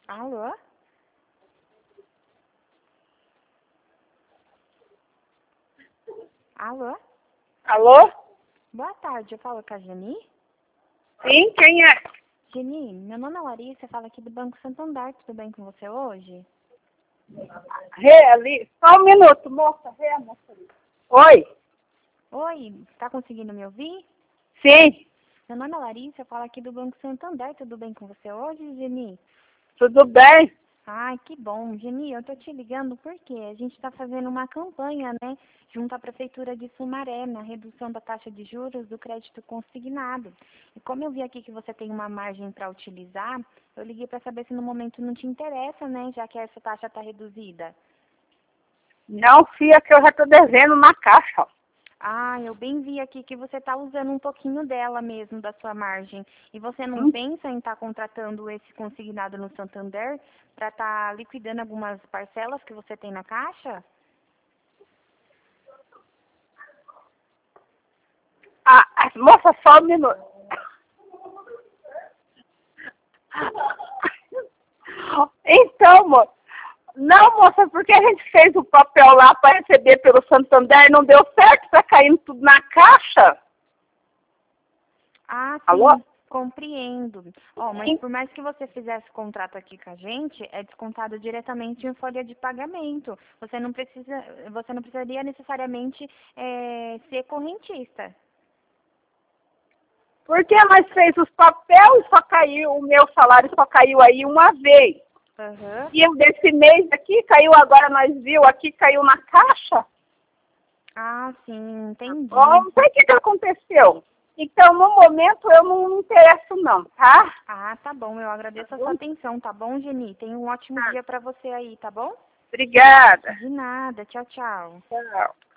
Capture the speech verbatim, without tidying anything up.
Alô? Alô? Alô? Boa tarde, eu falo com a Geni. Sim, quem é? Geni, meu nome é Larissa, eu falo aqui do Banco Santander, tudo bem com você hoje? Rê, ali. Só um minuto, moça. Rê, a moça ali. Oi? Oi, tá conseguindo me ouvir? Sim, Meu nome é Larissa, eu falo aqui do Banco Santander, tudo bem com você hoje, Geni? tudo bem? Ai, que bom. Geni, eu tô te ligando porque a gente está fazendo uma campanha, né, junto à Prefeitura de Sumaré, na redução da taxa de juros do crédito consignado. E como eu vi aqui que você tem uma margem para utilizar, eu liguei para saber se no momento não te interessa, né, já que essa taxa está reduzida. Não, filha, que eu já tô devendo na caixa. Ó. Ah, eu bem vi aqui que você está usando um pouquinho dela mesmo, da sua margem. E você não Hum? pensa em estar contratando esse consignado no Santander para estar liquidando algumas parcelas que você tem na caixa? Ah, ah, moça, só um minuto. Então, moça. Não, moça, porque a gente fez o papel lá para receber pelo Santander e não deu certo, tá caindo tudo na caixa. Ah, Alô? sim, compreendo. Ó, mas Sim. por mais que você fizesse contrato aqui com a gente, é descontado diretamente em folha de pagamento. Você não precisa, você não precisaria necessariamente eh, ser correntista. Porque nós fez os papéis e só caiu, o meu salário só caiu aí uma vez. Aham. E o desse mês aqui caiu agora, nós viu aqui, caiu na caixa. Ah, sim, Ó, entendi. não sei o que, que aconteceu. Então, no momento, eu não me interesso não, tá? Ah, tá bom. Eu Tá agradeço a sua bom? atenção, tá bom, Geni? Tenha um ótimo Tá. dia pra você aí, tá bom? Obrigada. De nada. Tchau, tchau. Tchau.